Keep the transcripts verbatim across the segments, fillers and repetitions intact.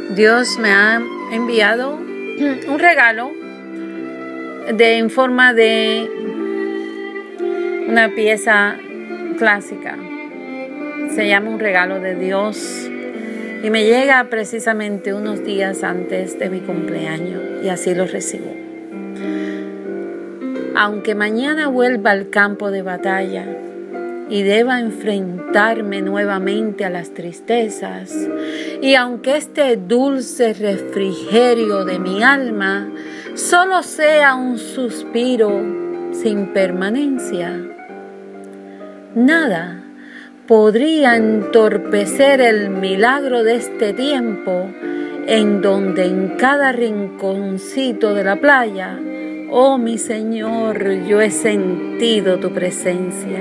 Dios me ha enviado un regalo de, en forma de una pieza clásica. Se llama Un Regalo de Dios y me llega precisamente unos días antes de mi cumpleaños y así lo recibo. Aunque mañana vuelva al campo de batalla y deba enfrentarme nuevamente a las tristezas, y aunque este dulce refrigerio de mi alma solo sea un suspiro sin permanencia, nada podría entorpecer el milagro de este tiempo en donde en cada rinconcito de la playa, oh mi Señor, yo he sentido tu presencia.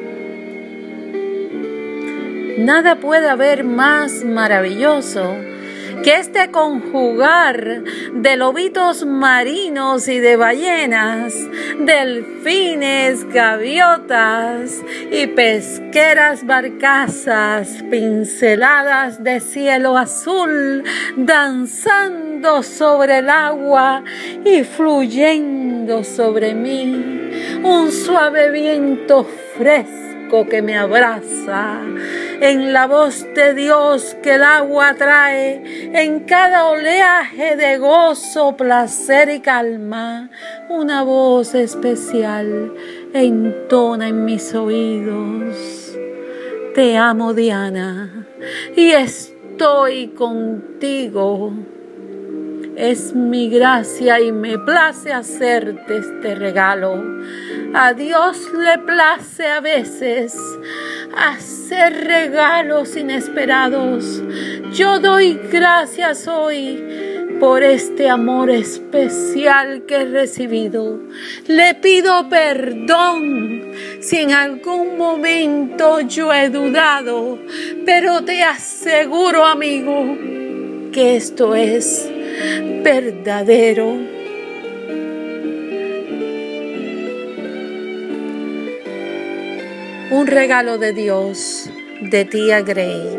Nada puede haber más maravilloso que este conjugar de lobitos marinos y de ballenas, delfines, gaviotas y pesqueras barcazas pinceladas de cielo azul, danzando sobre el agua y fluyendo sobre mí, un suave viento fresco que me abraza, en la voz de Dios que el agua trae, en cada oleaje de gozo, placer y calma, una voz especial entona en mis oídos: te amo, Diana, y estoy contigo. Es mi gracia y me place hacerte este regalo. A Dios le place a veces hacer regalos inesperados. Yo doy gracias hoy por este amor especial que he recibido. Le pido perdón si en algún momento yo he dudado, pero te aseguro, amigo, que esto es verdadero. Un regalo de Dios, de Tía Gray,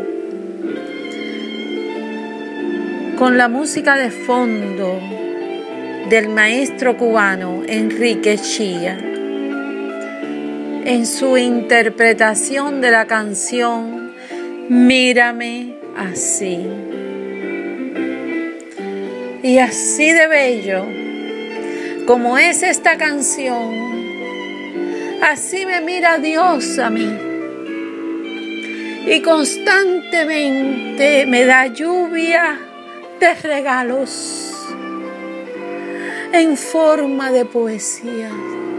con la música de fondo del maestro cubano Enrique Chía, en su interpretación de la canción Mírame así. Y así de bello como es esta canción, así me mira Dios a mí, y constantemente me da lluvia de regalos en forma de poesía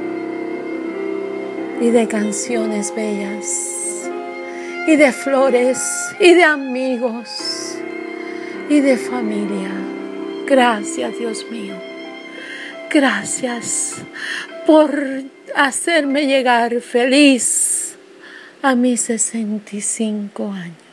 y de canciones bellas y de flores y de amigos y de familia. Gracias, Dios mío. Gracias por hacerme llegar feliz a mis sesenta y cinco años.